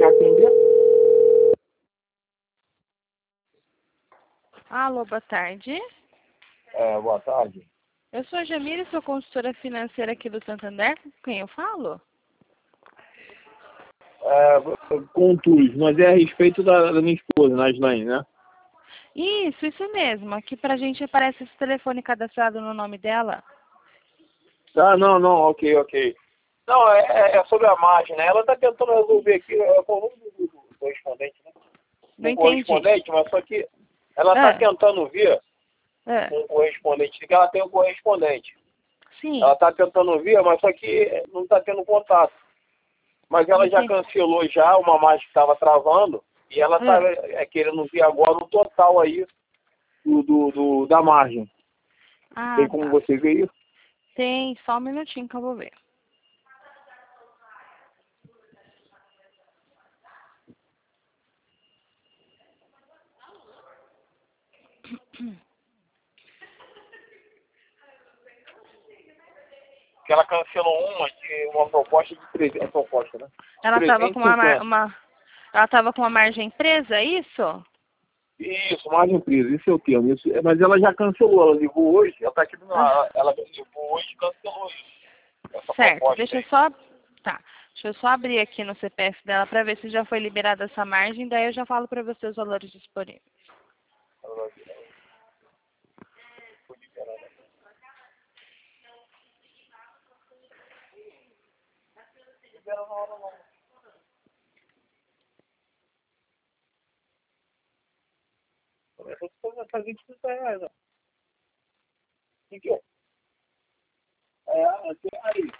atender? Alô, boa tarde. Boa tarde. Eu sou a Jamile, sou consultora financeira aqui do Santander. Com quem eu falo? Com o TUS, mas é a respeito da minha esposa, Naslane, né? Isso mesmo. Aqui pra gente aparece esse telefone cadastrado no nome dela. Não, ok. Não, é sobre a margem, né? Ela está tentando resolver aqui com o número do correspondente, né? Não Um entendi. correspondente, mas só que ela está tentando ver com o correspondente, que ela tem um correspondente. Sim. Ela está tentando ver, mas só que não está tendo contato. Mas ela já cancelou já uma margem que estava travando e ela está querendo ver agora o total aí da margem. Tem como você ver isso? Tem, só um minutinho que eu vou ver. Que ela cancelou uma proposta de 300, proposta, né? Ela estava com ela estava com uma margem presa, é isso? Isso, margem presa, isso é o termo. Isso, mas ela já cancelou, ela ligou hoje, ela está aqui do lado, ela ligou hoje e cancelou isso. Certo, deixa eu só abrir aqui no CPF dela para ver se já foi liberada essa margem, daí eu já falo para você os valores disponíveis. Essa 25 reais, ó. Aqui, ó. Aí.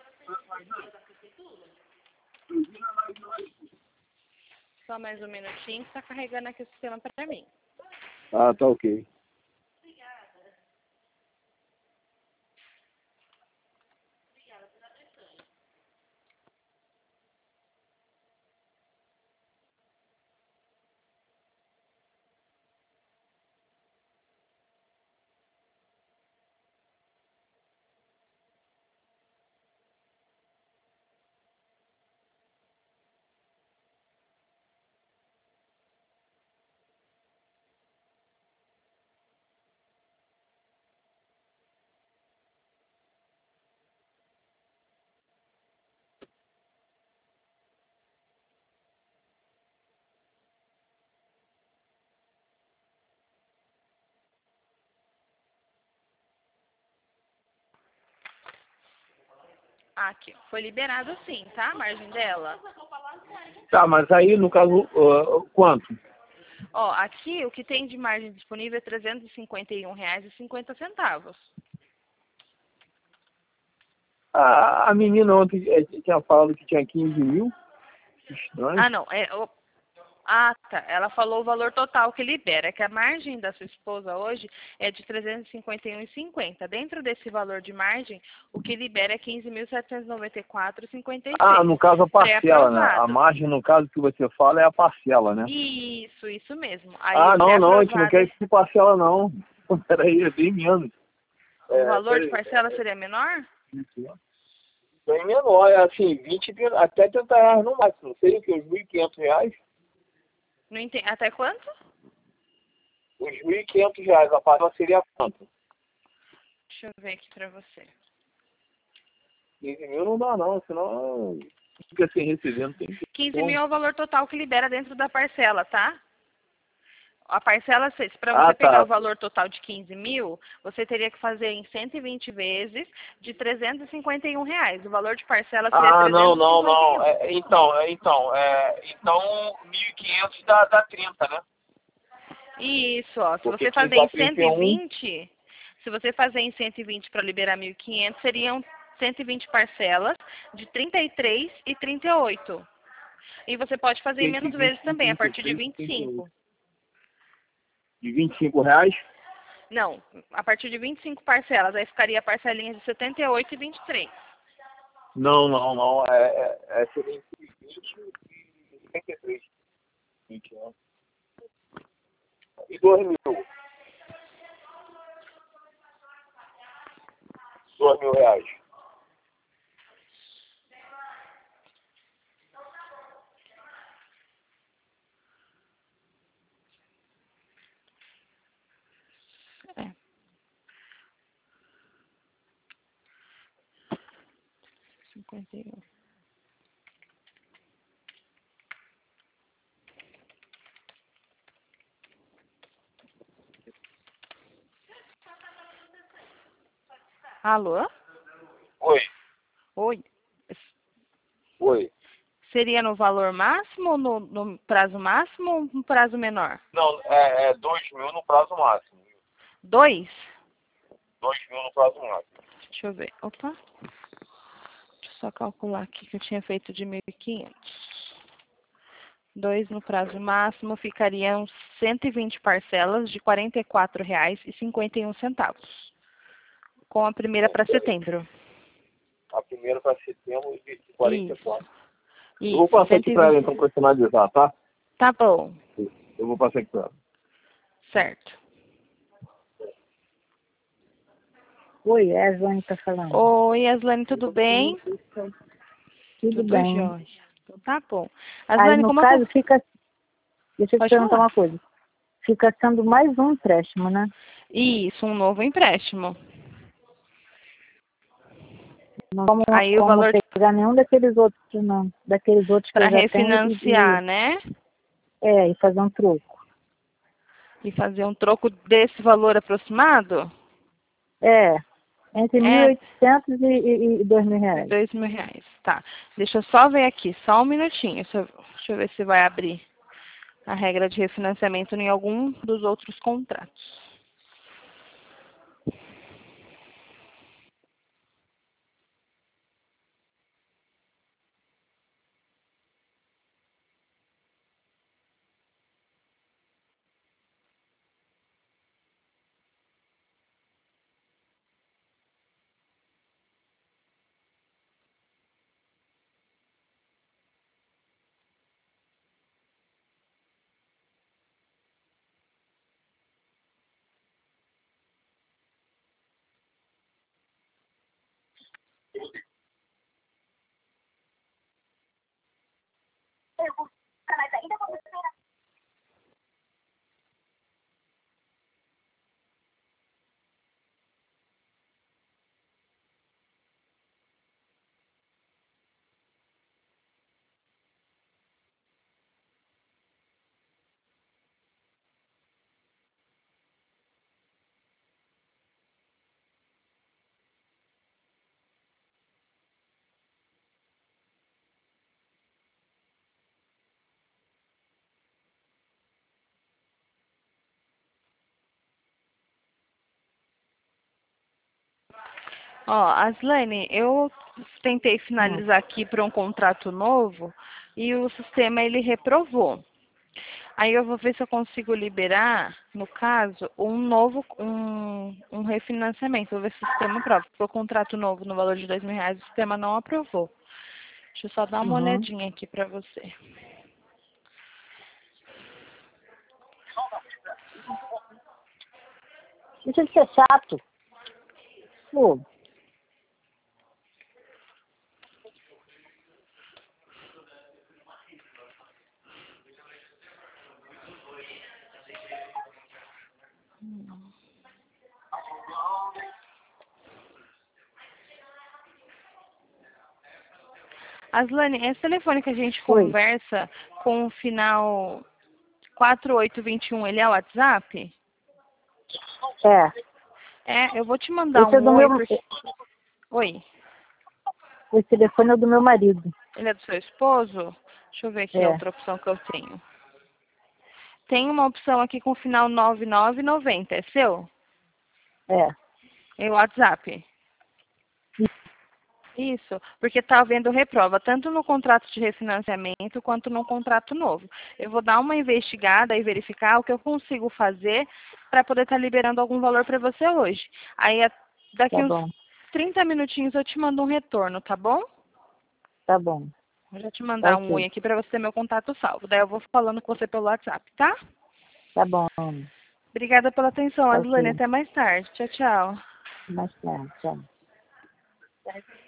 Só mais um minutinho, está carregando aqui o sistema para mim. Tá ok. Aqui, foi liberado sim, tá? A margem dela. Tá, mas aí no caso, quanto? Ó, aqui o que tem de margem disponível é R$ 351,50. A menina ontem tinha falado que tinha 15 mil. Estranho. Ah, não. Tá. Ela falou o valor total que libera, que a margem da sua esposa hoje é de R$ 351,50. Dentro desse valor de margem, o que libera é R$ 15.794,56. Ah, no caso a parcela, né? A margem, no caso que você fala, é a parcela, né? Isso mesmo. Aí, não, a gente não quer isso de parcela, não. Peraí, é bem menos. O valor de parcela seria menor? Bem menor, é assim, 20, até 30 reais no máximo. Seria o quê? Uns R$ 1.500? Não entendi. Até quanto? Os R$ 1.500, a parcela seria quanto? Deixa eu ver aqui pra você. 15 mil não dá não, senão fica sem receber, não tem que... 15 mil é o valor total que libera dentro da parcela, tá? A parcela, para você pegar o valor total de 15 mil, você teria que fazer em 120 vezes de R$ 351. O valor de parcela seria 351. Não. Então, 1.500 dá 30, né? Isso, ó. Se porque você fazer em 120, se você fazer em 120 para liberar 1.500, seriam 120 parcelas de 33 e 38. E você pode fazer em menos vezes também, a partir de 25. De R$ 25? Não, a partir de 25 parcelas, aí ficaria a parcelinha de 78 e 23. Não. Seria entre 20 e 73. 20 anos. E 2 mil? R$ 2.000. 51. Alô? Oi. Oi. Oi. Seria no valor máximo ou no prazo máximo ou no prazo menor? Não, é 2.000 no prazo máximo. 2? 2.000 no prazo máximo. Deixa eu ver. Opa. Deixa eu só calcular aqui que eu tinha feito de 1.500. 2 no prazo máximo ficariam 120 parcelas de R$ 44,51. Com a primeira para setembro. A primeira para setembro de 44. Isso. Eu vou passar aqui para ela 120. então para finalizar, tá? Tá bom. Eu vou passar aqui para ela. Certo. Oi, é a Joane que tá falando. Oi, Aslane, tudo bem? Tudo bem. Jóia. Então tá bom. Aí, Aslane, no como caso, eu... fica... Deixa eu te Pode perguntar falar. uma coisa. Fica sendo mais um empréstimo, né? Isso, um novo empréstimo. Não vamos Aí o como valor pegar nenhum daqueles outros, não. Daqueles outros que para eu já tenho refinanciar, né? e fazer um troco. E fazer um troco desse valor aproximado? Entre É, 1.800 e R$ 2.000. R$ 2.000. Tá. Deixa eu só ver aqui, só um minutinho. Deixa eu ver se vai abrir a regra de refinanciamento em algum dos outros contratos. Ó, Aslane, eu tentei finalizar aqui para um contrato novo e o sistema ele reprovou. Aí eu vou ver se eu consigo liberar, no caso, um refinanciamento. Vou ver se o sistema aprova. Porque o contrato novo no valor de R$ 2.000, o sistema não aprovou. Deixa eu só dar uma olhadinha aqui para você. Deixa de ser chato. Pô, Aslane, esse telefone que a gente Oi. conversa com o final 4821, ele é o WhatsApp? é. É, eu vou te mandar Esse é do um oi. meu... Oi, Esse telefone é do meu marido. ele é do seu esposo? Deixa eu ver aqui a É. outra opção que eu tenho. Tem uma opção aqui com final 9990, é seu? É. É o WhatsApp? Isso, porque está havendo reprova, tanto no contrato de refinanciamento quanto no contrato novo. Eu vou dar uma investigada e verificar o que eu consigo fazer para poder estar liberando algum valor para você hoje. Aí, daqui Tá uns bom. 30 minutinhos eu te mando um retorno, tá bom? Tá bom. Vou já te Tá mandar um oi ok. aqui para você ter meu contato salvo. Daí eu vou falando com você pelo WhatsApp, tá? Tá bom. Obrigada pela atenção, Tá Aslane. ok. Até mais tarde. Tchau, tchau. Mais tarde. Tchau.